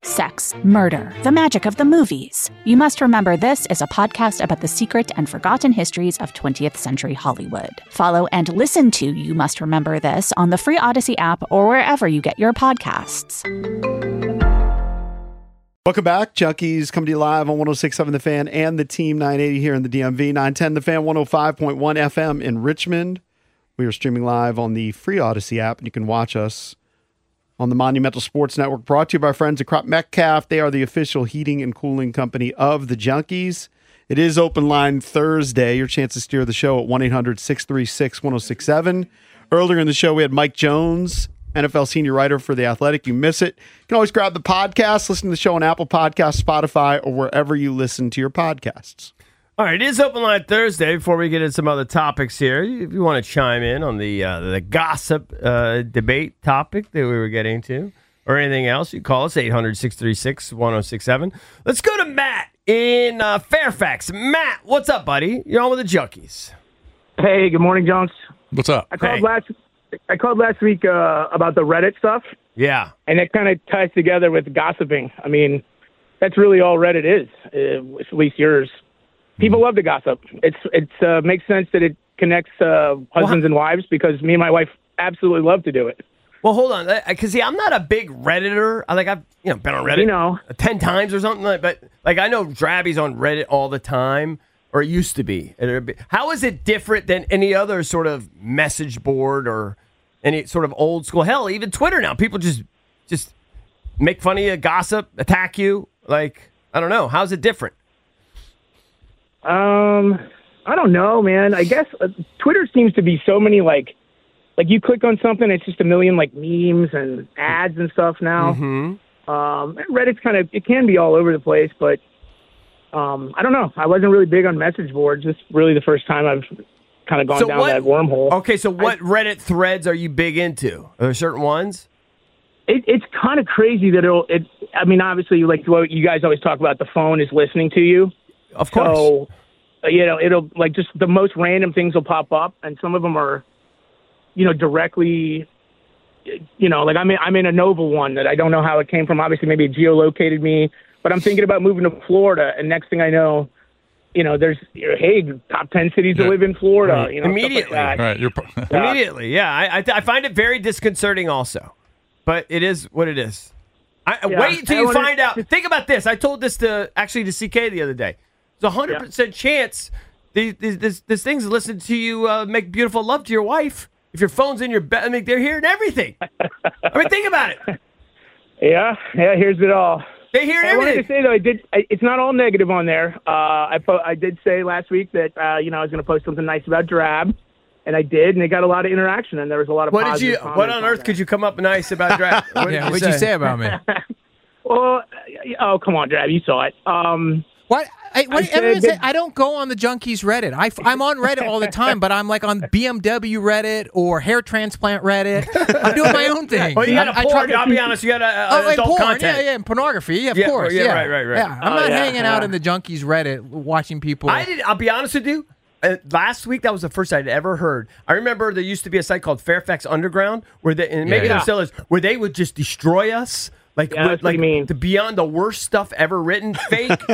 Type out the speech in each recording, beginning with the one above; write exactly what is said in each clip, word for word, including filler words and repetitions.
Sex, murder, the magic of the movies. You Must Remember This is a podcast about the secret and forgotten histories of twentieth century Hollywood. Follow and listen to You Must Remember This on the free Odyssey app or wherever you get your podcasts. Welcome back. Junkies coming to you live on one oh six point seven The Fan and the Team nine eighty here in the D M V, nine ten The Fan, one oh five point one F M in Richmond. We are streaming live on the free Odyssey app, and you can watch us on the Monumental Sports Network, brought to you by our friends at Crop Metcalf. They are the official heating and cooling company of the Junkies. It is Open Line Thursday. Your chance to steer the show at one eight hundred six three six one oh six seven. Earlier in the show, we had Mike Jones, N F L senior writer for The Athletic. You miss it, you can always grab the podcast, listen to the show on Apple Podcasts, Spotify, or wherever you listen to your podcasts. All right, it is Open Line Thursday. Before we get into some other topics here, if you want to chime in on the uh, the gossip uh, debate topic that we were getting to, or anything else, you call us eight hundred six three six one oh six seven. Let's go to Matt in uh, Fairfax. Matt, what's up, buddy? You're on with the Junkies. Hey, good morning, Jones. What's up? I called Hey. last. I called last week uh, about the Reddit stuff, Yeah. and it kind of ties together with gossiping. I mean, that's really all Reddit is, uh, at least yours. People love to gossip. It's it's uh, makes sense that it connects uh, husbands and wives, because me and my wife absolutely love to do it. Well, hold on, because see, I'm not a big Redditor. I like I've you know been on Reddit You know. ten times or something, like, but like I know Drabby's on Reddit all the time, or it used to be. How is it different than any other sort of message board or any sort of old school? Hell, even Twitter now, people just just make fun of you, gossip, attack you. Like I don't know, how's it different? Um, I don't know, man. I guess uh, Twitter seems to be so many like, like you click on something, it's just a million like memes and ads and stuff now. Mm-hmm. Um, and Reddit's kind of, it can be all over the place, but um, I don't know. I wasn't really big on message boards. This is really the first time I've kind of gone So down what- that wormhole. Okay, so what Reddit threads are you big into? Are there certain ones? It, it's kind of crazy that it'll, it, I mean, obviously, like what you guys always talk about, the phone is listening to you. Of course. So, uh, you know, it'll like just the most random things will pop up, and some of them are, you know, directly, you know, like I'm in, I'm in a Nova one that I don't know how it came from. Obviously, maybe it geolocated me, but I'm thinking about moving to Florida, and next thing I know, you know, there's, hey, top ten cities Yeah. to live in Florida. Right. You know, stuff like Immediately. that. Right, you're. Immediately, yeah. I, I I find it very disconcerting also, but it is what it is. I, Yeah. Wait until I you wanna- find out. Think about this. I told this to actually to C K the other day. There's a hundred percent chance these, these, this this thing's listening to you uh, make beautiful love to your wife. If your phone's in your bed, I mean, they're hearing everything. I mean, think about it. Yeah, yeah. Here's it all. They hear I wanted to everything. say though, I did. I, it's not all negative on there. Uh, I po- I did say last week that uh, you know I was going to post something nice about Drab, and I did, and it got a lot of interaction, and there was a lot of. What did positive you? comments What on earth there. could you come up nice about Drab? What did Yeah, you what'd you say about me? Well, uh, oh come on, Drab, you saw it. Um, What? I, what I said everyone say, that- I don't go on the Junkies Reddit. I, am on Reddit all the time, but I'm like on B M W Reddit or hair transplant Reddit. I'm doing my own thing. Well, you got I, a I porn. try- I'll be honest. You got a, Oh, uh, and adult porn, content. yeah, yeah, and pornography, yeah, of Yeah, course, yeah, yeah, right, right, right. Yeah, I'm Oh, not yeah, hanging out yeah. in the Junkies Reddit watching people. I did. I'll be honest with you. Uh, last week, that was the first I'd ever heard. I remember there used to be a site called Fairfax Underground, where they, and maybe Yeah. there still is, where they would just destroy us. Like, Yeah, that's what like you mean. the beyond the worst stuff ever written, fake, uh,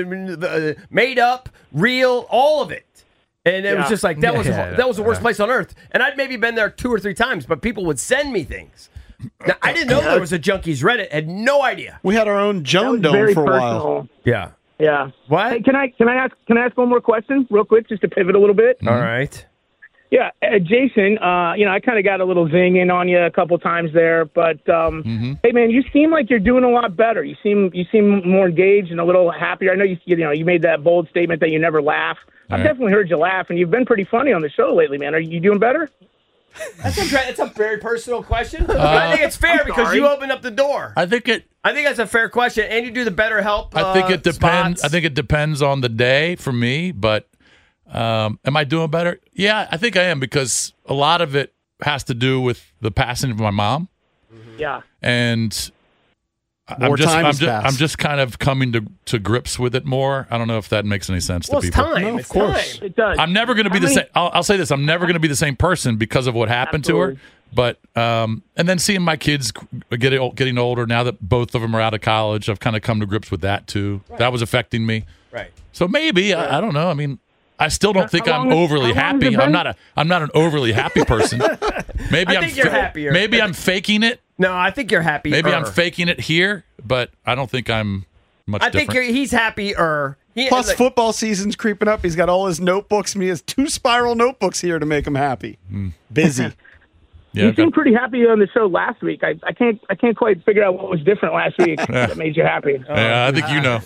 uh, made up, real, all of it. And it was Yeah. just like that was Yeah, that was the worst yeah. place on earth. And I'd maybe been there two or three times, but people would send me things. Now, I didn't know there was a Junkies Reddit. Had no idea. We had our own that Joan was Dome very for a while. personal. Yeah. Yeah. What? Hey, can I can I ask can I ask one more question real quick, just to pivot a little bit? All right. Yeah, uh, Jason, uh, you know, I kind of got a little zing in on you a couple times there, but um, Mm-hmm. hey, man, you seem like you're doing a lot better. You seem you seem more engaged and a little happier. I know you you know you made that bold statement that you never laugh. I've Right. definitely heard you laugh, and you've been pretty funny on the show lately, man. Are you doing better? That's a that's a very personal question. But I think it's fair because sorry. you opened up the door. I think it. I think that's a fair question, and you do the better help. I think uh, it depends. spots. I think it depends on the day for me. But um, am I doing better? Yeah, I think I am, because a lot of it has to do with the passing of my mom, Yeah. and More I'm just time I'm has just, passed. I'm just kind of coming to, to grips with it more. I don't know if that makes any sense well, to it's people. time. No, of it's course. time. It does. I'm never going to be I the mean- same. I'll, I'll say this: I'm never going to be the same person because of what happened to her. Absolutely. But um, and then seeing my kids getting getting older now that both of them are out of college, I've kind of come to grips with that too. Right. That was affecting me. Right. So maybe right. I, I don't know. I mean, I still don't think I'm long, overly happy. I'm not a I'm not an overly happy person. Maybe I I'm think you're happier. Maybe I'm faking it. No, I think you're happy. Maybe I'm faking it here, but I don't think I'm much I different. think you're, he's happier. He, Plus, like, football season's creeping up. He's got all his notebooks. He has two spiral notebooks here to make him happy. Mm. Busy. Yeah, you seemed pretty happy on the show last week. I, I can't I can't quite figure out what was different last week that made you happy. Yeah, I think you know.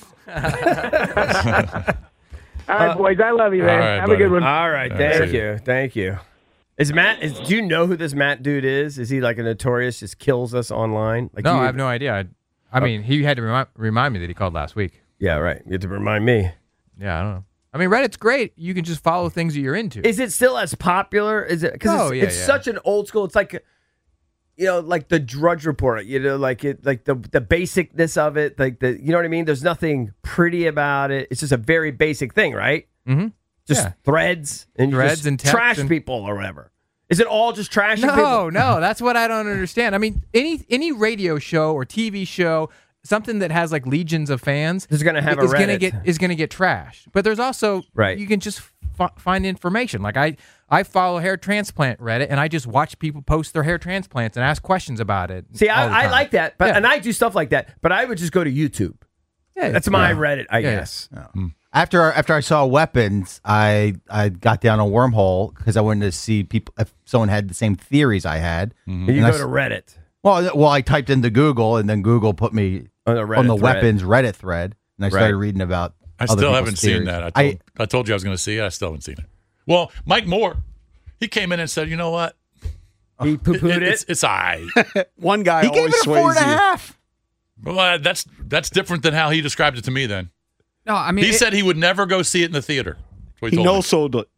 All right, boys. I love you, man. Right, Have buddy. a good one. All right, All thank right. you, thank you. Is Matt? Is, do you know who this Matt dude is? Is he like a notorious, just kills us online? Like No, you, I have no idea. I, I mean, he had to remind, remind me that he called last week. Yeah, right. You have to remind me. Yeah, I don't know. I mean, Reddit's great. You can just follow things that you're into. Is it still as popular? Is it because Oh, it's, yeah, it's yeah. such an old school? It's like, you know, like the Drudge Report. You know, like it, like the the basicness of it. Like the, you know what I mean? There's nothing pretty about it. It's just a very basic thing, right? Mm-hmm. Just Yeah. threads and you Threads just and text trash and- people or whatever. Is it all just trashing No, people? no, that's what I don't understand. I mean, any any radio show or T V show, something that has like legions of fans, Is gonna have a is gonna Reddit. get is gonna get trashed. But there's also Right. you can just f- find information. Like I I follow hair transplant Reddit, and I just watch people post their hair transplants and ask questions about it. See, all the I, I time. like that, but Yeah. and I do stuff like that. But I would just go to YouTube. Yeah, That's my yeah. Reddit, I Yeah. guess. After after I saw Weapons, I I got down a wormhole because I wanted to see people if someone had the same theories I had. And you And I go s- to Reddit. Well, well, I typed into Google, and then Google put me On the Reddit on the thread. Weapons Reddit thread, and I started Right. reading about. I other still people's haven't seen theories. that. I I, told, I, told you I was going to see it. I still haven't seen it. Well, Mike Moore, he came in and said, you know what? He poo pooed It- it. It's, it's all right. One guy he gave always it a sways four and a you. half. Well, uh, that's that's different than how he described it to me then. No, I mean, He it- said he would never go see it in the theater. That's what He told no me. sold it.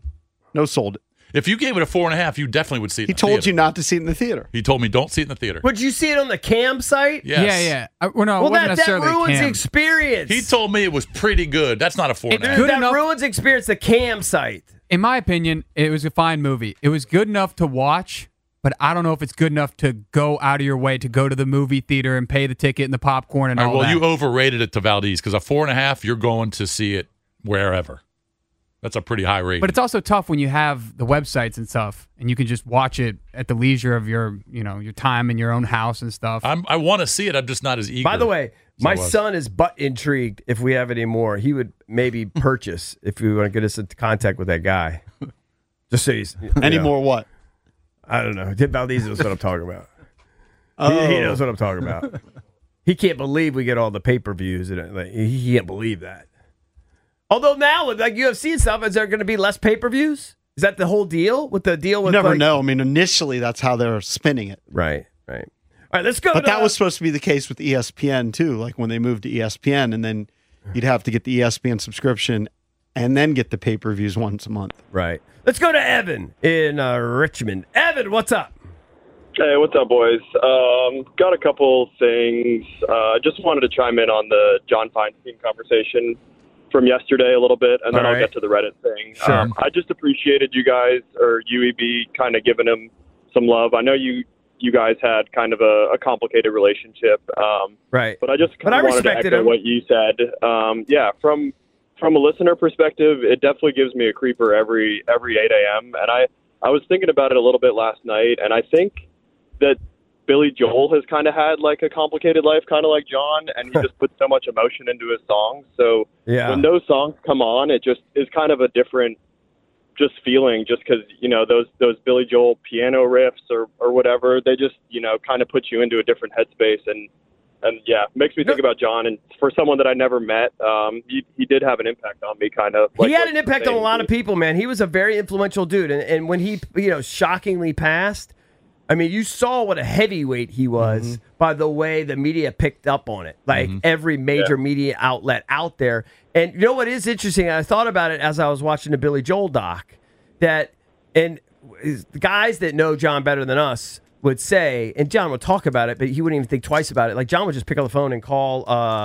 No sold it. If you gave it a four and a half, you definitely would see it He in the told theater. you not to see it in the theater. He told me don't see it in the theater. Would you see it on the cam site? Yes. Yeah, yeah. Uh, well, no, it Well, wasn't that, that necessarily ruins Cam. the experience. He told me it was pretty good. That's not a four and a It half. Good that enough- ruins the experience. The cam site. In my opinion, it was a fine movie. It was good enough to watch, but I don't know if it's good enough to go out of your way to go to the movie theater and pay the ticket and the popcorn and All all, right, well, that. you overrated it to Valdez because a four and a half, you're going to see it wherever. That's a pretty high rating. But it's also tough when you have the websites and stuff, and you can just watch it at the leisure of your, you know, your time in your own house and stuff. I'm, I want to see it. I'm just not as eager. By the way, as my I was. son is butt intrigued. If we have any more, he would maybe purchase if we want to get us into contact with that guy. Just so he's you Any know, more what? I don't know. Valdez knows what I'm talking about. Oh. He, he knows what I'm talking about. He can't believe we get all the pay per views, and it- like, he can't believe that. Although now with like U F C and stuff, is there going to be less pay per views? Is that the whole deal with the deal You with? never like- know. I mean, initially that's how they're spinning it. Right, right. All right, let's go. But to, that was supposed to be the case with E S P N too. Like when they moved to E S P N, and then you'd have to get the E S P N subscription and then get the pay per views once a month. right. Let's go to Evan in uh, Richmond. Evan, what's up? Hey, what's up, boys? Um, got a couple things. Uh, just wanted to chime in on the John Feinstein conversation from yesterday a little bit, and then All I'll right. get to the Reddit thing. Sure. Um, I just appreciated you guys, or U E B, kind of giving him some love. I know you you guys had kind of a, a complicated relationship, um, Right. but I just But kind I of wanted to respected echo him. what you said. Um, yeah, from from a listener perspective, it definitely gives me a creeper every every eight a.m. And I, I was thinking about it a little bit last night, and I think that Billy Joel has kind of had like a complicated life, kind of like John, and he just puts so much emotion into his songs. So Yeah. when those songs come on, it just is kind of a different just feeling, just because, you know, those those Billy Joel piano riffs or, or whatever, they just, you know, kind of put you into a different headspace. And, and yeah, makes me think about John. And for someone that I never met, um, he, he did have an impact on me, kind of. Like he had what an you're impact on a saying. lot of people, man. He was a very influential dude, and, and when he, you know, shockingly passed, I mean, you saw what a heavyweight he was Mm-hmm. by the way the media picked up on it. Like every major media outlet out there. And you know what is interesting? I thought about it as I was watching the Billy Joel doc. That and the guys that know John better than us would say, and John would talk about it, but he wouldn't even think twice about it. Like John would just pick up the phone and call uh,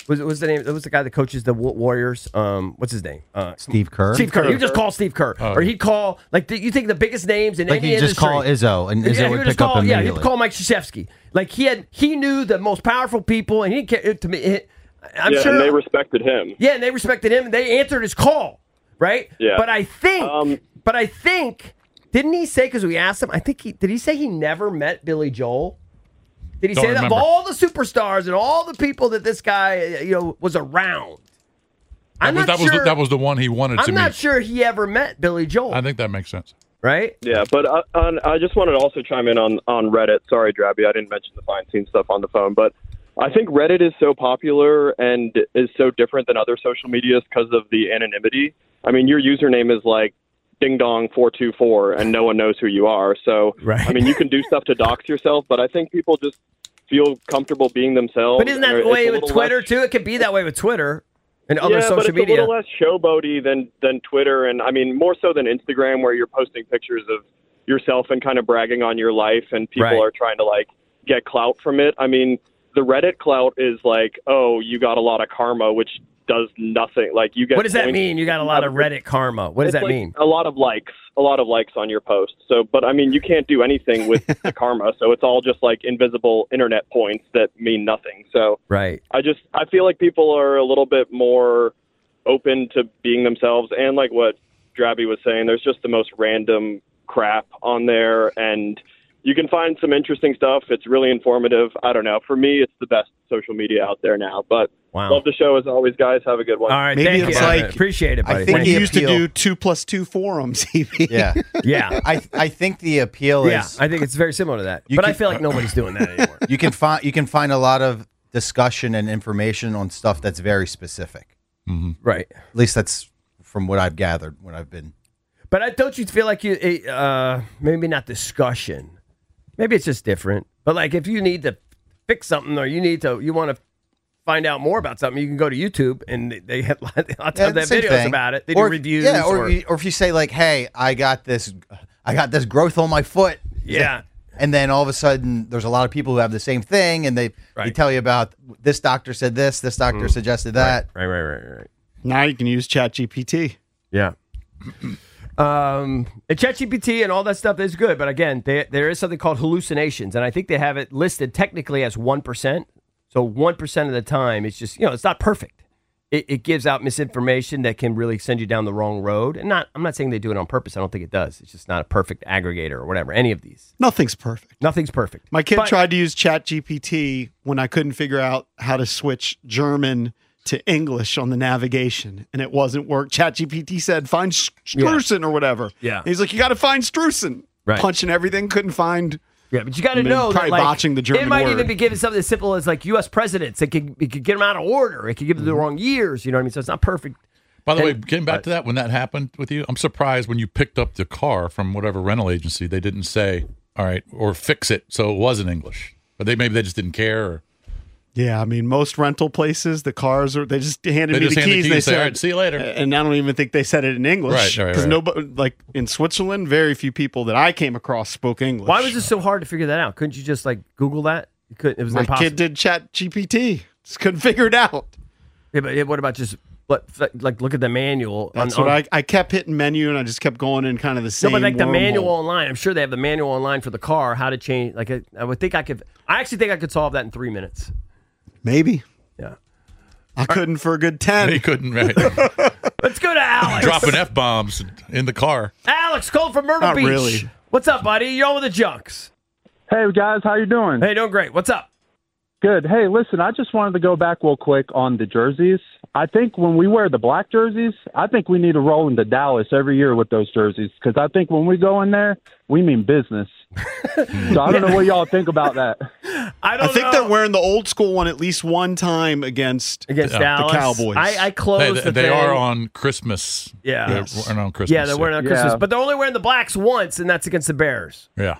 Was was the name? It was the guy that coaches the Wa- Warriors. Um, what's his name? Uh, Steve Kerr. Steve Kerr. You just call Steve Kerr, Oh. or he'd call like the, you think the biggest names in Like any you just industry. call Izzo, and Izzo yeah, he would would pick just call. up Yeah, immediately. he'd call Mike Krzyzewski. Like he had, he knew the most powerful people, and he didn't care to me. It, I'm yeah, sure and they respected him. Yeah, and they respected him, and they answered his call, right? Yeah. But I think, Um, but I think, didn't he say? Because we asked him. I think he did. He say he never met Billy Joel. Did he Don't say that of remember. all the superstars and all the people that this guy, you know, was around? That I'm was, not that, sure. was the, that was the one he wanted to I'm not meet. sure he ever met Billy Joel. I think that makes sense. Right? Yeah, but uh, on, I just wanted to also chime in on, on Reddit. Sorry, Drabby, I didn't mention the fine scene stuff on the phone, but I think Reddit is so popular and is so different than other social medias because of the anonymity. I mean, your username is like ding dong four two four, and no one knows who you are. So, Right. I mean, you can do stuff to dox yourself, but I think people just feel comfortable being themselves. But isn't that Or the way it's a with little Twitter less- too? It could be that way with Twitter and other yeah, social but it's media. a little less showboaty than than Twitter, and I mean more so than Instagram, where you're posting pictures of yourself and kind of bragging on your life, and people Right. are trying to like get clout from it. I mean, the Reddit clout is like, oh, you got a lot of karma, which does nothing. Like you get. What does that points- mean? You got a lot of Reddit karma. What does It's that like mean? A lot of likes, a lot of likes on your post. So, but I mean, you can't do anything with the karma, so it's all just like invisible internet points that mean nothing. So. Right. I just I feel like people are a little bit more open to being themselves, and like what Drabby was saying, there's just the most random crap on there, and you can find some interesting stuff. It's really informative. I don't know. For me, it's the best social media out there now. But Wow. love the show as always, guys. Have a good one. All right. Maybe thank it's you. like- appreciate it, I buddy. think When Thank you the you. used to appeal- do two plus two forums, E B. Yeah, Yeah. I I think the appeal Yeah, is I think it's very similar to that. You But I can- feel like nobody's doing that anymore. you can find you can find a lot of discussion and information on stuff that's very specific. Right. At least that's from what I've gathered when I've been. But I, don't you feel like you, eh, uh, maybe not discussion. Maybe it's just different. But like if you need to fix something or you need to, you want to find out more about something, you can go to YouTube and they- they have lots of Yeah, them same videos thing. about it. They or, do reviews. Yeah, or, or, you- or if you say like, "Hey, I got this, I got this growth on my foot." yeah. And then all of a sudden, there's a lot of people who have the same thing, and they they Right. tell you about this doctor said this, this doctor suggested that. Right, right, right, right. Now you can use ChatGPT. Yeah. um, and ChatGPT and all that stuff is good, but again, they, there is something called hallucinations, and I think they have it listed technically as one percent. So one percent of the time, it's just, you know, it's not perfect. It, it gives out misinformation that can really send you down the wrong road. And not, I'm not saying they do it on purpose. I don't think it does. It's just not a perfect aggregator or whatever. Any of these, Nothing's perfect. nothing's perfect. My kid But- tried to use ChatGPT when I couldn't figure out how to switch German to English on the navigation, and it wasn't work. ChatGPT said, find Sh- Strusen or whatever. Yeah. And he's like, you got to find Strusen. Right. Punching everything, couldn't find. Yeah, but you got to I mean, know that, probably like, botching the German it might word. even be given something as simple as like U S presidents. It could, it could get them out of order. It could give them the wrong years. You know what I mean? So it's not perfect. By the way, And- getting back to that, when that happened with you, I'm surprised when you picked up the car from whatever rental agency, they didn't say, all right, or fix it so it was in English. But they maybe they just didn't care. Or Yeah, I mean, most rental places, the cars are, they just handed They me just the hand the keys. keys they and say, said, "All right, see you later." And I don't even think they said it in English. Right, right, Because right. nobody, like in Switzerland, very few people that I came across spoke English. Why was this so hard to figure that out? Couldn't you just like Google that? You couldn't. It was My impossible. kid did Chat G P T. Just couldn't figure it out. Yeah, but yeah, what about just what, like look at the manual? That's on, what on- I, I kept hitting menu and I just kept going in kind of the No, same. but like the wormhole. manual online. I'm sure they have the manual online for the car. How to change? Like I, I would think I could. I actually think I could solve that in three minutes. Maybe. Yeah. I couldn't for a good ten. they couldn't, right? Let's go to Alex. Dropping F bombs in the car. Alex, call from Myrtle Not Beach. really. What's up, buddy? You're on with the Junks. Hey guys, how you doing? Hey, doing great. What's up? Good. Hey, listen, I just wanted to go back real quick on the jerseys. I think when we wear the black jerseys, I think we need to roll into Dallas every year with those jerseys because I think when we go in there, we mean business. So I don't know what y'all think about that. I don't I think know. they're wearing the old school one at least one time against against Yeah. Dallas. the Cowboys. I, I They, closed the they thing. are on Christmas. Yeah. They're Yes. wearing on Christmas. Yeah, they're wearing on Christmas, Yeah. but they're only wearing the blacks once, and that's against the Bears. Yeah.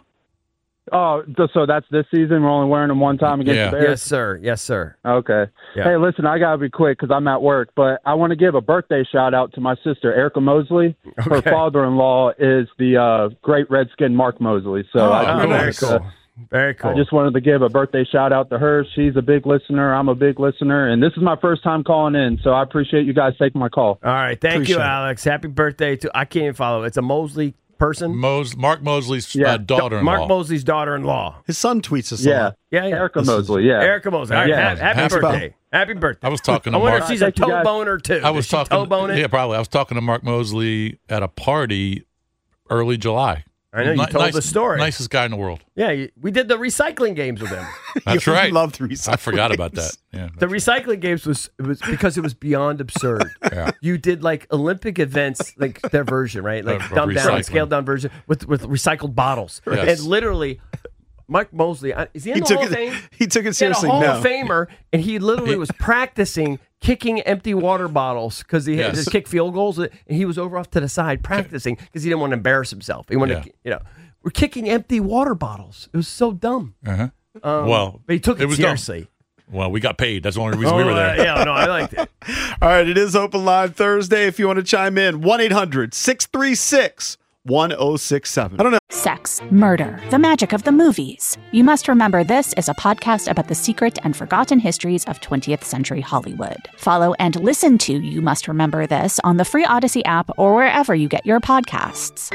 Oh, th- so that's this season. We're only wearing them one time against Yeah. the Bears? Yes, sir. Yes, sir. Okay. Yeah. Hey, listen, I got to be quick because I'm at work, but I want to give a birthday shout out to my sister, Erica Mosley. Her Okay. father-in-law is the uh, great Redskin Mark Mosley. So Oh, I just cool. wanted Very to cool. Very cool. I just wanted to give a birthday shout out to her. She's a big listener. I'm a big listener. And this is my first time calling in, so I appreciate you guys taking my call. All right. Thank Appreciate you, it. Alex. Happy birthday to, I can't even follow. It's a Mosley person. Mos- Mark Mosley's Yeah. uh, daughter-in-law. Mark Mosley's daughter-in-law. His son tweets us. Yeah. a lot. Yeah, yeah. Erica This is- Mosley, yeah. Erica Mosley. All right, Yeah. ha- happy, Happy birthday. Happy birthday. I was talking to I wonder Mark. if she's a Thank you, toe guys. boner, too. I was Is she talking. toe boning? Yeah, probably. I was talking to Mark Mosley at a party early July. I know, you Ni- told nice- the story. Nicest guy in the world. Yeah, you- we did the recycling games with him. That's You right. loved recycling. I forgot about that. Yeah. The recycling games was it was because it was beyond absurd. Yeah. You did like Olympic events, like their version, right? Like Of- of dumbed down, recycling. scaled down version with with recycled bottles. Yes. And literally, Mike Mosley I- is he in He the took Hall of it. Fame? He took it He had a seriously. Hall No. of Famer, and he literally was practicing kicking empty water bottles because he had Yes. to kick field goals, and he was over off to the side practicing because he didn't want to embarrass himself. He wanted, Yeah. to, you know, we're kicking empty water bottles. It was so dumb. Uh-huh. Um, Well, but he took it, it was dumb. seriously. Well, we got paid. That's the only reason we were Oh, there. uh, yeah, no, I liked it. All right, it is Open Line Thursday. If you want to chime in, one eight hundred six three six one oh six seven. I don't know. Sex, murder, the magic of the movies. You Must Remember This is a podcast about the secret and forgotten histories of twentieth century Hollywood. Follow and listen to You Must Remember This on the free Odyssey app or wherever you get your podcasts.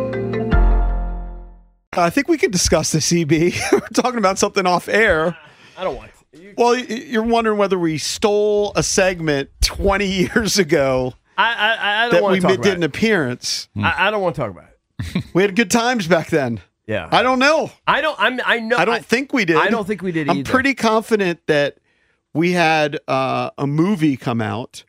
I think we could discuss this, E B. We're talking about something off air. I don't want to. You, Well, y- you're wondering whether we stole a segment twenty years ago I, I, I don't that want we to talk did about an it. appearance. I, I don't want to talk about it. We had good times back then. Yeah. I don't know. I don't. I'm. I know. I don't think we did. I don't think we did I'm either. pretty confident that we had uh, a movie come out,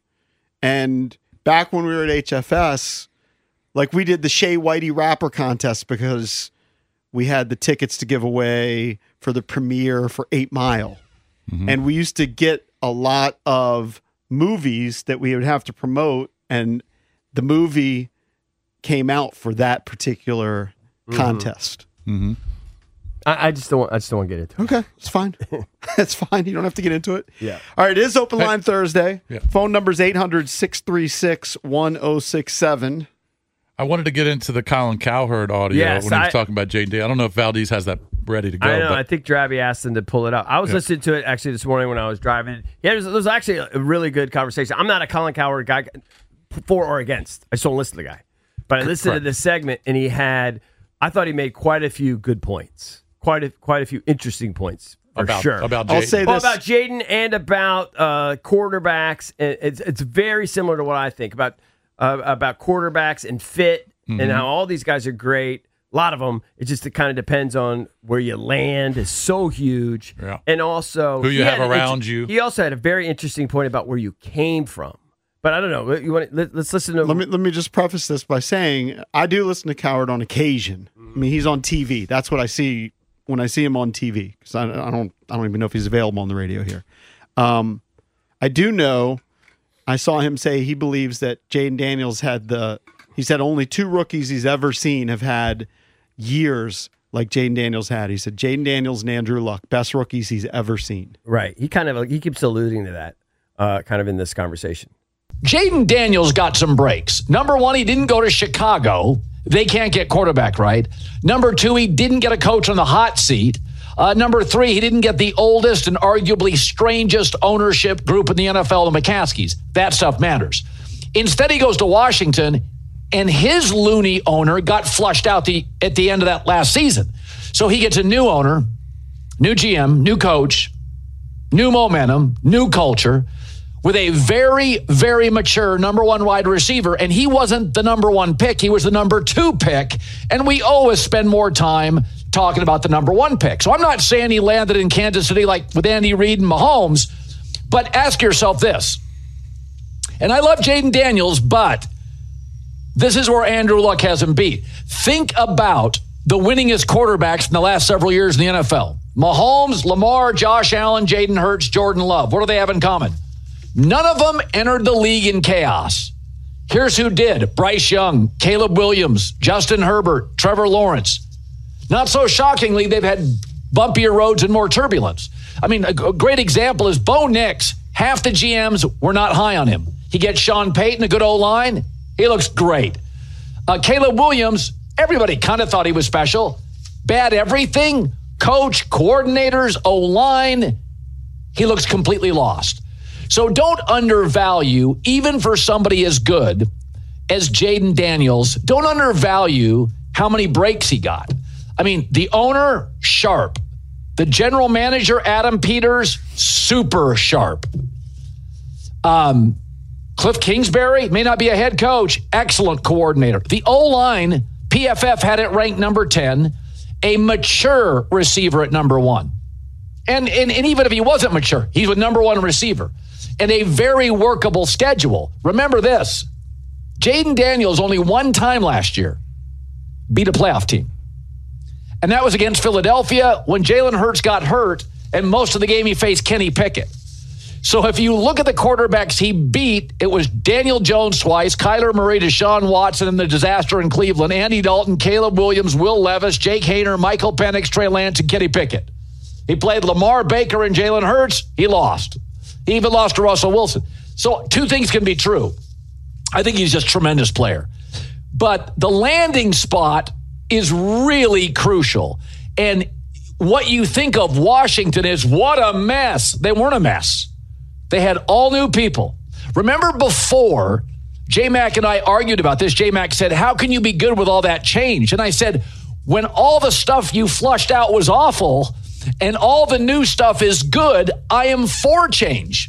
and back when we were at H F S, like we did the Shea Whitey rapper contest because we had the tickets to give away for the premiere for Eight Mile, and we used to get a lot of movies that we would have to promote, and the movie came out for that particular contest. Mm-hmm. I, I just don't. Want, I just don't want to get into it. Okay, it's fine. It's fine. You don't have to get into it. Yeah. All right, it is Open Line Thursday. Yeah. Phone number is eight hundred six three six one oh six seven. I wanted to get into the Colin Cowherd audio Yes, when he was I- talking about J D. I don't know if Valdez has that ready to go. I know. but I think Drabby asked him to pull it up. I was Yeah. listening to it actually this morning when I was driving. Yeah, it was, it was actually a really good conversation. I'm not a Colin Cowherd guy, for or against. I just don't listen to the guy, but I listened Correct. to this segment and he had. I thought he made quite a few good points. Quite a quite a few interesting points for about sure. about I'll Jayden. say Well, this. about Jaden and about uh, quarterbacks. And It's it's very similar to what I think about uh, about quarterbacks and fit Mm-hmm. and how all these guys are great. A lot of them. It just it kind of depends on where you land. Is so huge, Yeah. and also Who you he have had an around inter- you. He also had a very interesting point about where you came from. But I don't know. You want let, let's listen to Let me let me just preface this by saying I do listen to Coward on occasion. I mean, he's on T V. That's what I see when I see him on T V because I, I don't I don't even know if he's available on the radio here. Um, I do know. I saw him say he believes that Jaden Daniels had the. He said only two rookies he's ever seen have had years like Jaden Daniels had. He said Jaden Daniels and Andrew Luck, best rookies he's ever seen. right. He kind of he keeps alluding to that, uh, kind of in this conversation. Jaden Daniels got some breaks. Number one, he didn't go to Chicago. They can't get quarterback right. Number two, he didn't get a coach on the hot seat. Uh, number three, he didn't get the oldest and arguably strangest ownership group in the N F L, the McCaskies. That stuff matters. Instead, he goes to Washington, and his loony owner got flushed out the at the end of that last season. So he gets a new owner, new G M, new coach, new momentum, new culture, with a very, very mature number one wide receiver. And he wasn't the number one pick. He was the number two pick. And we always spend more time talking about the number one pick. So I'm not saying he landed in Kansas City like with Andy Reid and Mahomes, but ask yourself this. And I love Jaden Daniels, but this is where Andrew Luck has him beat. Think about the winningest quarterbacks in the last several years in the N F L. Mahomes, Lamar, Josh Allen, Jaden Hurts, Jordan Love. What do they have in common? None of them entered the league in chaos. Here's who did. Bryce Young, Caleb Williams, Justin Herbert, Trevor Lawrence. Not so shockingly, they've had bumpier roads and more turbulence. I mean, a great example is Bo Nix. Half the G Ms were not high on him. He gets Sean Payton, a good O-line. He looks great. Uh, Caleb Williams, everybody kind of thought he was special. Bad everything. coach, coordinators, O-line, he looks completely lost. So don't undervalue, even for somebody as good as Jayden Daniels, don't undervalue how many breaks he got. I mean, the owner, sharp. The general manager, Adam Peters, super sharp. Um, Cliff Kingsbury may not be a head coach, excellent coordinator. The O-line, P F F had it ranked number ten, a mature receiver at number one. And, and, and even if he wasn't mature, he's a number one receiver. And a very workable schedule. Remember this, Jayden Daniels only one time last year beat a playoff team. And that was against Philadelphia when Jalen Hurts got hurt, and most of the game he faced Kenny Pickett. So if you look at the quarterbacks he beat, it was Daniel Jones twice, Kyler Murray, Deshaun Watson, and the disaster in Cleveland, Andy Dalton, Caleb Williams, Will Levis, Jake Hayner, Michael Penix, Trey Lance, and Kenny Pickett. He played Lamar Baker and Jalen Hurts. He lost. He even lost to Russell Wilson. So two things can be true. I think he's just a tremendous player. But the landing spot is really crucial. And what you think of Washington is, what a mess. They weren't a mess. They had all new people. Remember before, J-Mac and I argued about this. J-Mac said, how can you be good with all that change? And I said, when all the stuff you flushed out was awful and all the new stuff is good, I am for change.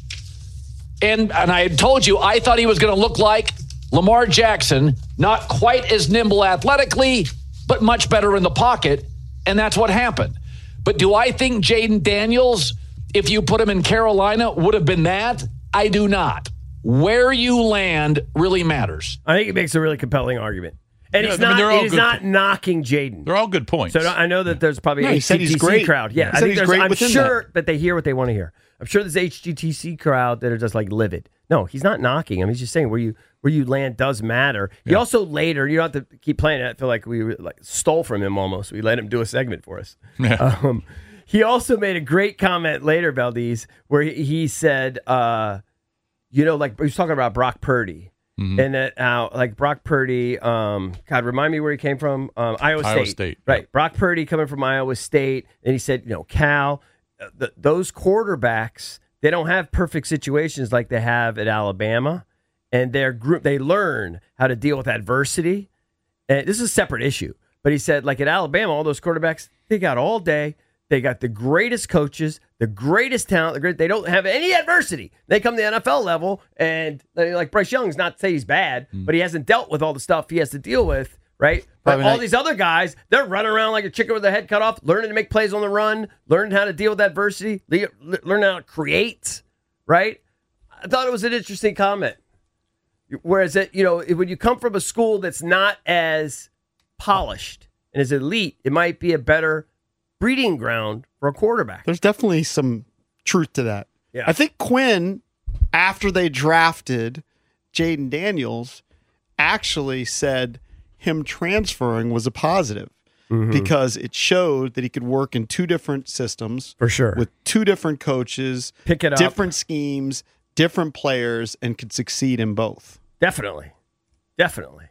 And, and I had told you, I thought he was going to look like Lamar Jackson, not quite as nimble athletically, but much better in the pocket. And that's what happened. But do I think Jayden Daniels, if you put him in Carolina, would have been that? I do not. Where you land really matters. I think it makes a really compelling argument. And Yeah, he's I mean, not, they're all he's good not po- knocking Jaden. They're all good points. So I know that there's probably No, a he H said G he's T C great. crowd. Yeah, He I said think he's there's, great I'm within sure that. that they hear what they want to hear. I'm sure there's H G T C crowd that are just like livid. No, he's not knocking him. He's just saying where you where you land does matter. He Yeah. also later, you don't have to keep playing it. I feel like we like stole from him almost. We let him do a segment for us. Yeah. Um, he also made a great comment later, Valdez, where he, he said, uh, you know, like he was talking about Brock Purdy. Mm-hmm. And that, uh, like Brock Purdy, um, God, remind me where he came from. Um, Iowa State. Iowa State. Right. Yep. Brock Purdy coming from Iowa State. And he said, you know, Cal, uh, th- those quarterbacks, they don't have perfect situations like they have at Alabama. And their group, they learn how to deal with adversity. And this is a separate issue. But he said, like at Alabama, all those quarterbacks, they got all day. They got the greatest coaches, the greatest talent. The great, they don't have any adversity. They come to the N F L level, and they, like Bryce Young's not to say he's bad, mm. but he hasn't dealt with all the stuff he has to deal with, right? But Probably all not. these other guys, they're running around like a chicken with their head cut off, learning to make plays on the run, learning how to deal with adversity, le- le- learning how to create, right? I thought it was an interesting comment. Whereas, it, you know, when you come from a school that's not as polished and as elite, it might be a better breeding ground for a quarterback. There's definitely some truth to that. Yeah. I think Quinn, after they drafted Jayden Daniels, actually said him transferring was a positive mm-hmm. because it showed that he could work in two different systems for sure, with two different coaches, pick it up, different schemes, different players, and could succeed in both. Definitely, definitely.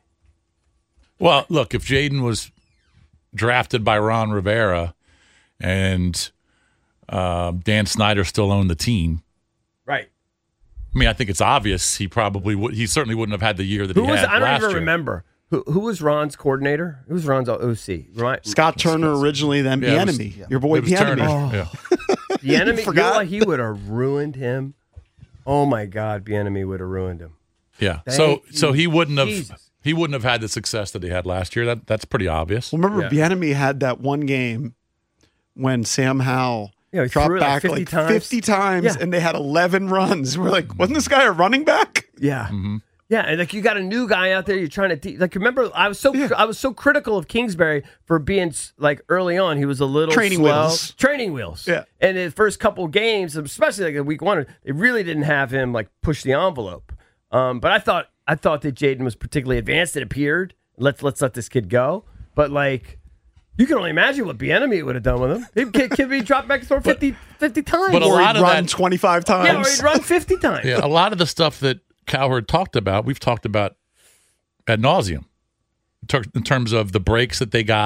Well, look, if Jayden was drafted by Ron Rivera and uh, Dan Snyder still owned the team, right? I mean, I think it's obvious he probably would. He certainly wouldn't have had the year that who he was, had I don't last even year. remember who who was Ron's coordinator. Who was Ron's O C? Right? Scott Turner originally, then Yeah, it was- Bieniemy. Your boy It was Bieniemy. Turner, Oh. yeah. Bieniemy, you know forgot? what? He would have ruined him. Oh my God, Bieniemy would have ruined him. Yeah. Thank so you, so he wouldn't have Jesus. he wouldn't have had the success that he had last year. That that's pretty obvious. Well, remember, Yeah. Bieniemy had that one game when Sam Howell Yeah, he dropped threw it like back fifty like times. fifty times, Yeah. and they had eleven runs. We're like, wasn't this guy a running back? Yeah. Mm-hmm. Yeah, and like you got a new guy out there, you're trying to de- like. Remember, I was so Yeah. I was so critical of Kingsbury for being like early on. He was a little Training slow. wheels. Training wheels. Yeah. And the first couple games, especially like in week one, they really didn't have him like push the envelope. Um, but I thought I thought that Jayden was particularly advanced. It appeared. Let's let's let this kid go. But like, you can only imagine what Bieniemy would have done with him. He kid, kid be dropped back and throw fifty, fifty times. but a Or lot he'd of run that- twenty-five times. yeah, or he'd run fifty times. Yeah, a lot of the stuff that Cowherd talked about, we've talked about ad nauseum in, ter- in terms of the breaks that they got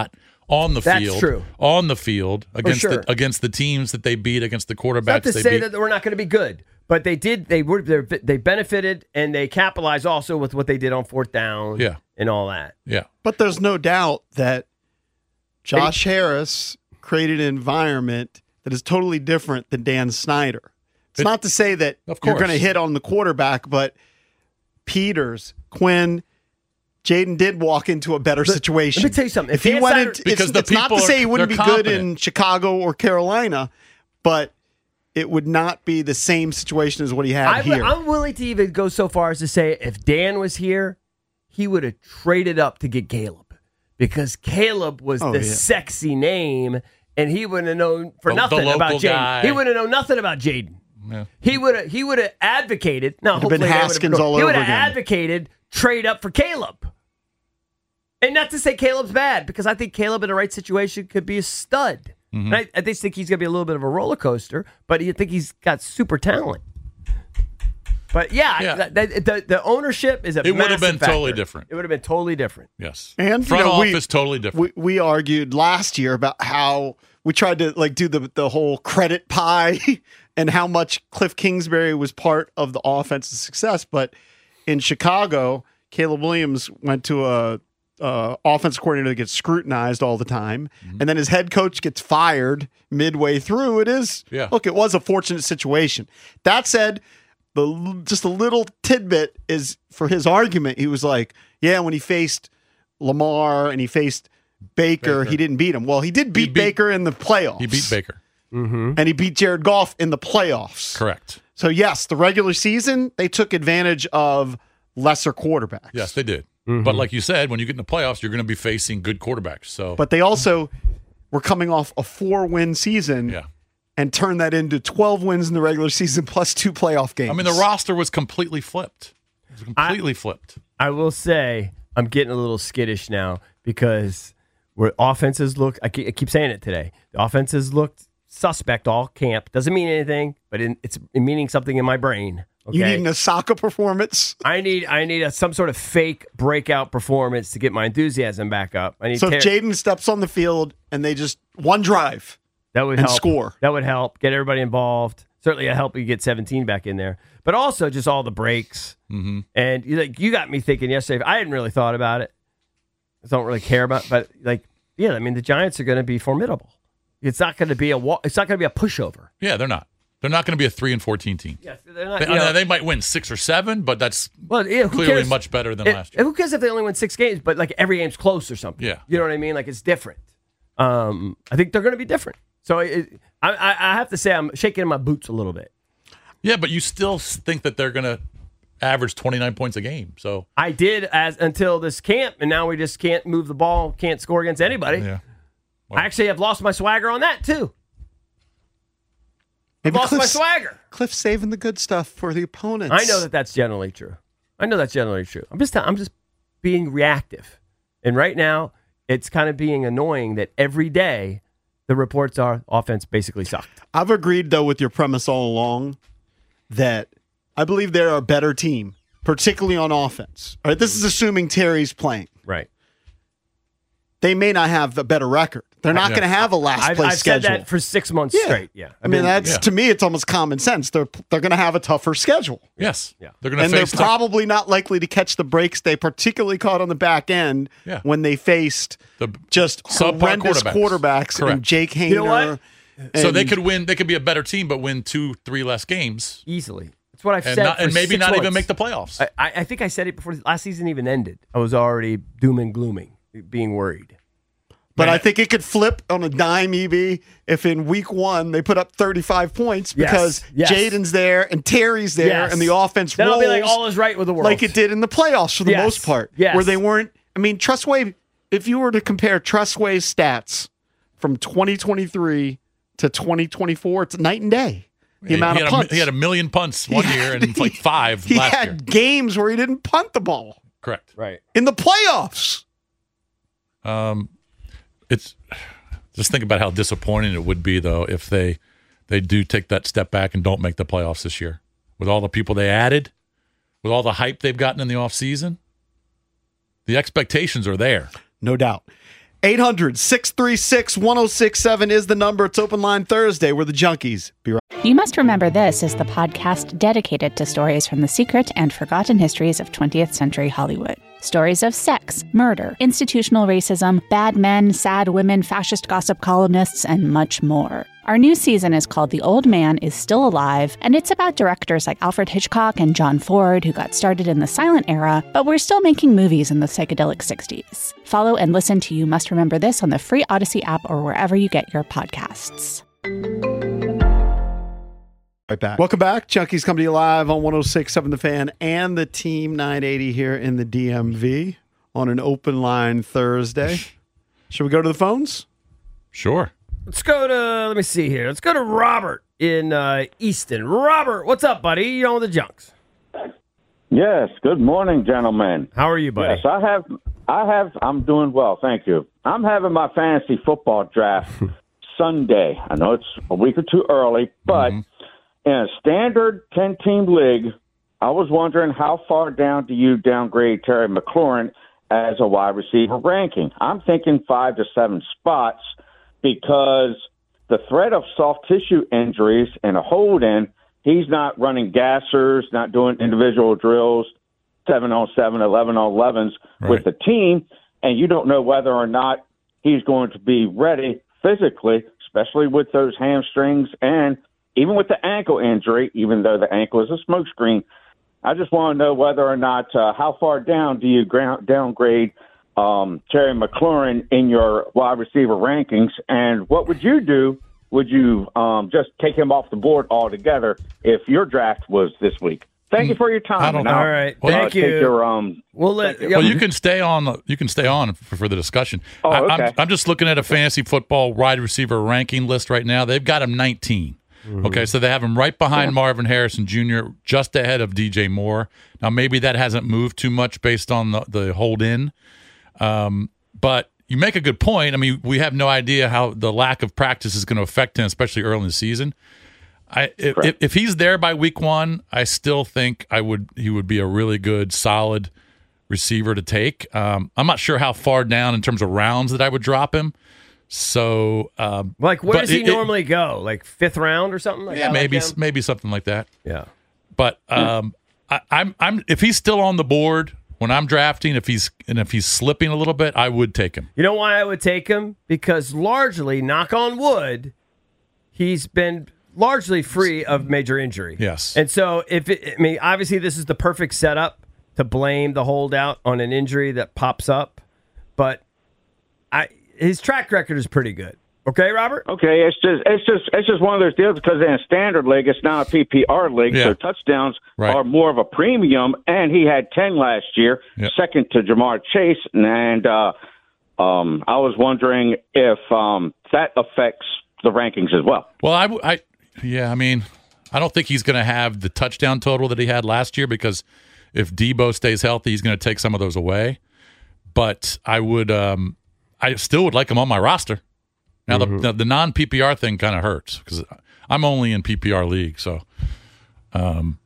on the That's field. true. On the field against sure. the against the teams that they beat, against the It's quarterbacks not to they say beat. that we're not going to be good, but they did. They were they're- they benefited and they capitalized also with what they did on fourth down. Yeah. and all that. Yeah. But there's no doubt that Josh Harris created an environment that is totally different than Dan Snyder. It's It- not to say that Of you're course. going to hit on the quarterback, but Peters, Quinn, Jaden did walk into a better situation. let me tell you something. If, If he Dan went Snyder- into, Because it's, the it's not to people say he are- wouldn't be they're good in competent. Chicago or Carolina, but it would not be the same situation as what he had I, here. I'm willing to even go so far as to say if Dan was here, he would have traded up to get Caleb because Caleb was Oh, the yeah. sexy name, and he wouldn't have known for The- the nothing local about Jaden. guy. He wouldn't have known nothing about Jaden. Yeah. He would have he would have advocated. Now, It'd have been hopefully they would've Haskins been- all He over would have again. advocated trade up for Caleb. And not to say Caleb's bad, because I think Caleb in the right situation could be a stud. Mm-hmm. And I, I just think he's going to be a little bit of a roller coaster, but you think he's got super talent. But yeah, Yeah. th- th- the, the ownership is a It would have massive been totally factor. different. It would have been totally different. Yes. And you front know, we- office totally different. We, we argued last year about how we tried to like do the the whole credit pie and how much Cliff Kingsbury was part of the offense's success. But in Chicago, Caleb Williams went to a, a offense coordinator that gets scrutinized all the time, Mm-hmm. and then his head coach gets fired midway through. It is Yeah. look, it was a fortunate situation. That said, the just a little tidbit is for his argument. He was like, "Yeah, when he faced Lamar and he faced Baker, Baker. he didn't beat him. Well, he did beat, beat- Baker in the playoffs. he beat Baker. and he beat Jared Goff in the playoffs. Correct. So yes, the regular season they took advantage of lesser quarterbacks. Yes, they did. But like you said, when you get in the playoffs, you're going to be facing good quarterbacks. So But they also were coming off a four-win season yeah. and turned that into twelve wins in the regular season plus two playoff games. I mean, the roster was completely flipped. It was completely flipped. I will say I'm getting a little skittish now because where offenses look, I keep, I keep saying it today, the offenses looked suspect all camp. Doesn't mean anything, but in, it's meaning something in my brain. Okay? You need an Osaka performance. I need I need a, some sort of fake breakout performance to get my enthusiasm back up. I need So if Ter- Jaden steps on the field and they just one drive that would and help. score. That would help get everybody involved. Certainly, it'll help you get seventeen back in there, but also just all the breaks. Mm-hmm. And you like you got me thinking yesterday. I hadn't really thought about it. I don't really care about, but like yeah, I mean the Giants are going to be formidable. It's not going to be a wa- it's not going to be a pushover. Yeah, they're not. They're not going to be a three and fourteen team. Yes, they're not. They, you know- they might win six or seven, but that's Well, yeah, who clearly cares? much better than It- last year. Who cares if they only win six games, but like every game's close or something? Yeah. You know what I mean? Like it's different. Um, I think they're going to be different. So it, I, I, I have to say I'm shaking in my boots a little bit. Yeah, but you still think that they're going to average twenty-nine points a game. So I did as until this camp, and now we just can't move the ball, can't score against anybody. yeah, I actually have lost my swagger on that too. I've Maybe lost my Cliff's- swagger. Cliff's saving the good stuff for the opponents. I know that that's generally true. I know that's generally true. I'm just I'm just being reactive, and right now it's kind of being annoying that every day the reports are offense basically sucked. I've agreed though with your premise all along that I believe they're a better team, particularly on offense. All right, this is assuming Terry's playing. Right. They may not have a better record. They're not Yeah. going to have a last I've, place I've schedule. said that for six months Yeah. straight. Yeah. I mean, that's yeah. to me, it's almost common sense. They're they're going to have a tougher schedule, yes, Yeah. they're going to and they're face tough- probably not likely to catch the breaks they particularly caught on the back end Yeah. when they faced the just subpar horrendous quarterbacks. quarterbacks Correct. and Jake Hayner. You know what? So they and- could win. They could be a better team, but win two, three less games, easily. That's what I've and, said. not, for and maybe six not even months. make the playoffs. I, I I think I said it before last season even ended. I was already doom and glooming, being worried. But Man, I think it could flip on a dime, E B, if in week one they put up thirty-five points Yes, because yes. Jaden's there and Terry's there Yes. and the offense Then I'll rolls be like, all is right with the world. like it did in the playoffs for the Yes, most part. yes. Where they weren't, I mean, Trustway, if you were to compare Trustway's stats from twenty twenty-three to twenty twenty-four, it's night and day. The he, amount he of had a, punts. he had a million punts one year and like five he last had year. games where he didn't punt the ball Correct. Right. in the playoffs. Um, it's just think about how disappointing it would be though if they they do take that step back and don't make the playoffs this year with all the people they added, with all the hype they've gotten in the offseason. The expectations are there. No doubt. eight hundred, six three six, one oh six seven is the number. It's Open Line Thursday. We're the Junkies. Be right back. You Must Remember This is the podcast dedicated to stories from the secret and forgotten histories of twentieth century Hollywood. Stories of sex, murder, institutional racism, bad men, sad women, fascist gossip columnists, and much more. Our new season is called The Old Man Is Still Alive, and it's about directors like Alfred Hitchcock and John Ford who got started in the silent era, but were still making movies in the psychedelic sixties. Follow and listen to You Must Remember This on the free Odyssey app or wherever you get your podcasts. Right back. Welcome back. Junkies come to you live on one oh six point seven The Fan and the Team nine eighty here in the D M V on an Open Line Thursday. Should we go to the phones? Sure. Let's go to, let me see here. Let's go to Robert in uh, Easton. Robert, what's up, buddy? You on with the Junks? Yes. Good morning, gentlemen. How are you, buddy? Yes, I have, I have, I'm doing well. Thank you. I'm having my fantasy football draft Sunday. I know it's a week or two early, but mm-hmm. in a standard ten-team league, I was wondering how far down do you downgrade Terry McLaurin as a wide receiver ranking? I'm thinking five to seven spots because the threat of soft tissue injuries and a hold-in, he's not running gassers, not doing individual drills, seven on seven, eleven on elevens right. with the team, and you don't know whether or not he's going to be ready physically, especially with those hamstrings and even with the ankle injury, even though the ankle is a smokescreen. I just want to know whether or not, uh, how far down do you ground, downgrade um, Terry McLaurin in your wide receiver rankings, and what would you do? Would you um, just take him off the board altogether if your draft was this week? Thank you for your time. I don't, all right, well, thank uh, you. Take your, um, we'll let, you. Well, you can stay on. You can stay on for, for the discussion. Oh, okay. I, I'm, I'm just looking at a fantasy football wide receiver ranking list right now. They've got him nineteen. Mm-hmm. Okay, so they have him right behind yeah. Marvin Harrison Junior, just ahead of D J Moore. Now, maybe that hasn't moved too much based on the, the hold in. Um, but you make a good point. I mean, we have no idea how the lack of practice is going to affect him, especially early in the season. I, if, if, if he's there by week one, I still think I would he would be a really good, solid receiver to take. Um, I'm not sure how far down in terms of rounds that I would drop him. So, um, like, where does he it, normally it, go? Like fifth round or something? Like yeah, maybe like maybe something like that. Yeah, but um, I, I'm I'm if he's still on the board when I'm drafting, if he's and if he's slipping a little bit, I would take him. You know why I would take him? Because largely, knock on wood, he's been largely free of major injury. Yes, and so if it, I mean, obviously, this is the perfect setup to blame the holdout on an injury that pops up, but I. His track record is pretty good. Okay, Robert? Okay, it's just it's just it's just one of those deals because in a standard league, it's not a P P R league, yeah. so touchdowns right. are more of a premium. And he had ten last year, yep. second to Jamar Chase. And uh, um, I was wondering if um, that affects the rankings as well. Well, I, I yeah, I mean, I don't think he's going to have the touchdown total that he had last year because if Debo stays healthy, he's going to take some of those away. But I would. Um, I still would like him on my roster. Now, mm-hmm. the, the, the non-P P R thing kind of hurts because I'm only in P P R league. So, um,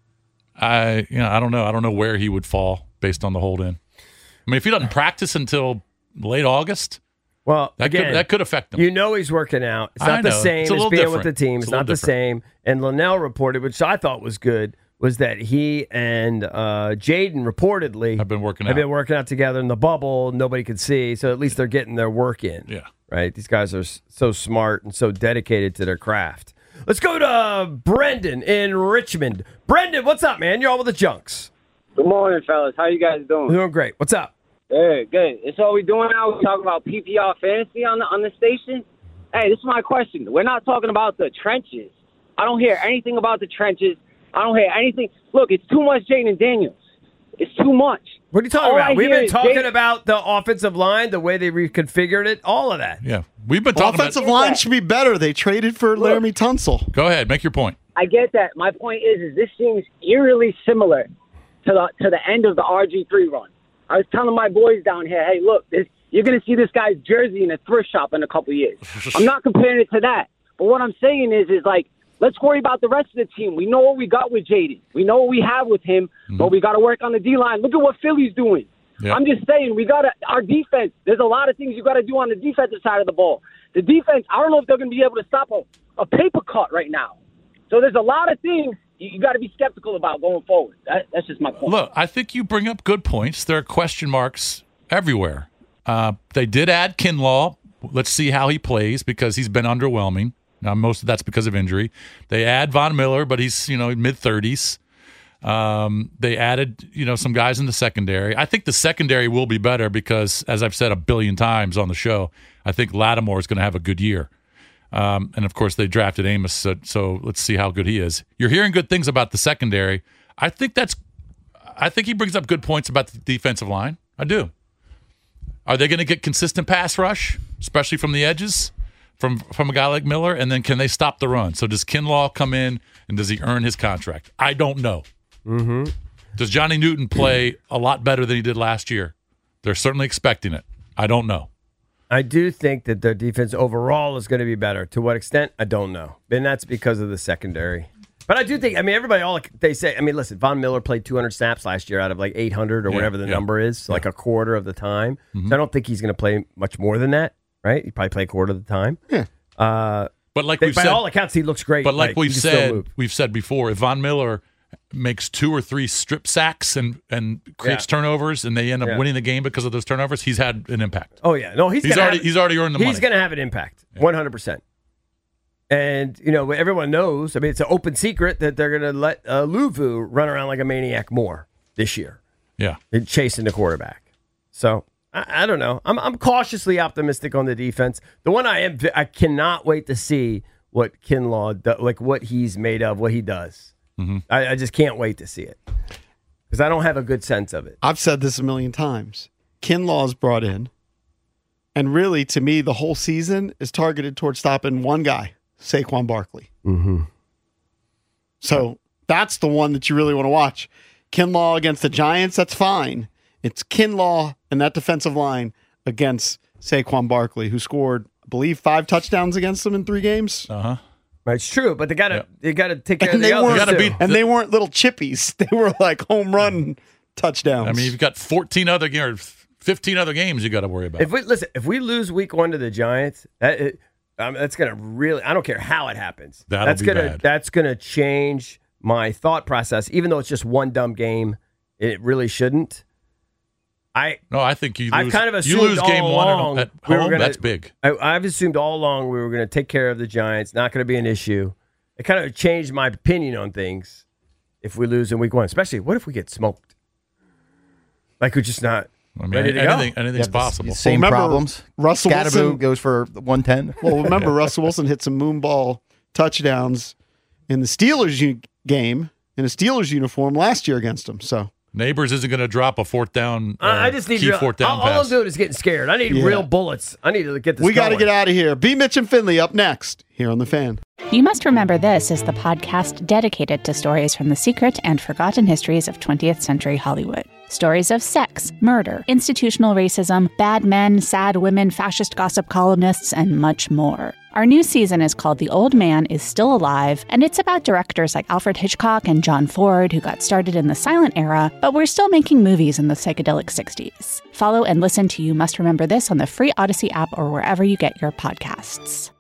I you know I don't know. I don't know where he would fall based on the hold in. I mean, if he doesn't practice until late August, well, that again, could that could affect him. You know he's working out. It's not I know. the same It's a as being different. with the team. It's, it's not the different. same. And Linnell reported, which I thought was good, was that he and uh, Jaden reportedly I've been working have out. been working out together in the bubble. Nobody could see, so at least they're getting their work in. Yeah, right. These guys are so smart and so dedicated to their craft. Let's go to uh, Brendan in Richmond. Brendan, what's up, man? You're all with the Junks. Good morning, fellas. How you guys doing? Doing great. What's up? Good, good. It's all we doing now. We talking about P P R fantasy on the on the station. Hey, this is my question. We're not talking about the trenches. I don't hear anything about the trenches. I don't hear anything. Look, it's too much Jaden Daniels. It's too much. What are you talking All about? I We've hear been is talking Jaden- about the offensive line, the way they reconfigured it, all of that. Yeah, we've been talking Offensive about line should be better. They traded for Look, Laramie Tunsil. Go ahead, make your point. I get that. My point is, is this seems eerily similar to the to the end of the R G three run. I was telling my boys down here, hey, look, this, you're going to see this guy's jersey in a thrift shop in a couple years. I'm not comparing it to that. But what I'm saying is, is like, let's worry about the rest of the team. We know what we got with Jaden. We know what we have with him, mm-hmm. but we got to work on the D-line. Look at what Philly's doing. Yep. I'm just saying we got to our defense. There's a lot of things you got to do on the defensive side of the ball. The defense, I don't know if they're going to be able to stop a, a paper cut right now. So there's a lot of things you, you got to be skeptical about going forward. That, that's just my point. Look, I think you bring up good points. There are question marks everywhere. Uh, they did add Kinlaw. Let's see how he plays because he's been underwhelming. Now, most of that's because of injury. They add Von Miller, but he's, you know, mid-thirties. Um, they added, you know, some guys in the secondary. I think the secondary will be better because, as I've said a billion times on the show, I think Lattimore is going to have a good year. Um, and, of course, they drafted Amos, so, so let's see how good he is. You're hearing good things about the secondary. I think that's – I think he brings up good points about the defensive line. I do. Are they going to get consistent pass rush, especially from the edges, from from a guy like Miller? And then can they stop the run? So does Kinlaw come in, and does he earn his contract? I don't know. Mm-hmm. Does Johnny Newton play a lot better than he did last year? They're certainly expecting it. I don't know. I do think that their defense overall is going to be better. To what extent? I don't know. And that's because of the secondary. But I do think, I mean, everybody, all they say, I mean, listen, Von Miller played two hundred snaps last year out of like eight hundred or Yeah, whatever the yeah. number is, Yeah. like a quarter of the time. Mhm. So I don't think he's going to play much more than that, right? He probably play a quarter of the time. Yeah. Uh, But like they- we've by said, all accounts, he looks great. But like, we've he can still said, move. we've said before, if Von Miller makes two or three strip sacks and and creates Yeah. turnovers, and they end up Yeah. winning the game because of those turnovers, he's had an impact. Oh yeah, no, he's, he's gonna already have, he's already earned the he's money. going to have an impact, one hundred percent. And you know, everyone knows. I mean, it's an open secret that they're going to let uh, Luvu run around like a maniac more this year. Yeah, and chasing the quarterback. So I, I don't know. I'm I'm cautiously optimistic on the defense. The one I am, I cannot wait to see what Kinlaw, do, like what he's made of, what he does. Mm-hmm. I, I just can't wait to see it because I don't have a good sense of it. I've said this a million times. Kinlaw's brought in, and really, to me, the whole season is targeted towards stopping one guy, Saquon Barkley. Mm-hmm. So that's the one that you really want to watch. Kinlaw against the Giants, that's fine. It's Kinlaw and that defensive line against Saquon Barkley, who scored, I believe, five touchdowns against them in three games. Uh huh. It's true, but they got to Yep. they got to take care And of they the weren't, others too. and they weren't little chippies. They were like home run touchdowns. I mean, you've got fourteen other games, fifteen other games you got to worry about. If we listen, if we lose week one to the Giants, that it, um, that's gonna really. I don't care how it happens. That'll that's be gonna bad. that's gonna change my thought process. Even though it's just one dumb game, it really shouldn't. I no, I think you. I've Lose, kind of assumed you lose game all one along at we home. were gonna, That's big. I, I've assumed all along we were going to take care of the Giants. Not going to be an issue. It kind of changed my opinion on things. If we lose in week one, especially, what if we get smoked? Like we're just not I mean, ready to anything, go. anything's possible. Same Remember, problems. Russell Scatterboo Wilson goes for one ten. Well, remember, Russell Wilson hit some moonball touchdowns in the Steelers u- game in a Steelers uniform last year against them. So Neighbors isn't going to drop a fourth down. Uh, I I just need key to. fourth down all, all I'm pass. doing is getting scared. I need Yeah. real bullets. I need to get this. we got to going. get out of here. B. Mitch and Finley up next here on The Fan. You Must Remember This is the podcast dedicated to stories from the secret and forgotten histories of twentieth century Hollywood. Stories of sex, murder, institutional racism, bad men, sad women, fascist gossip columnists, and much more. Our new season is called The Old Man Is Still Alive, and it's about directors like Alfred Hitchcock and John Ford who got started in the silent era, but were still making movies in the psychedelic sixties. Follow and listen to You Must Remember This on the free Odyssey app or wherever you get your podcasts.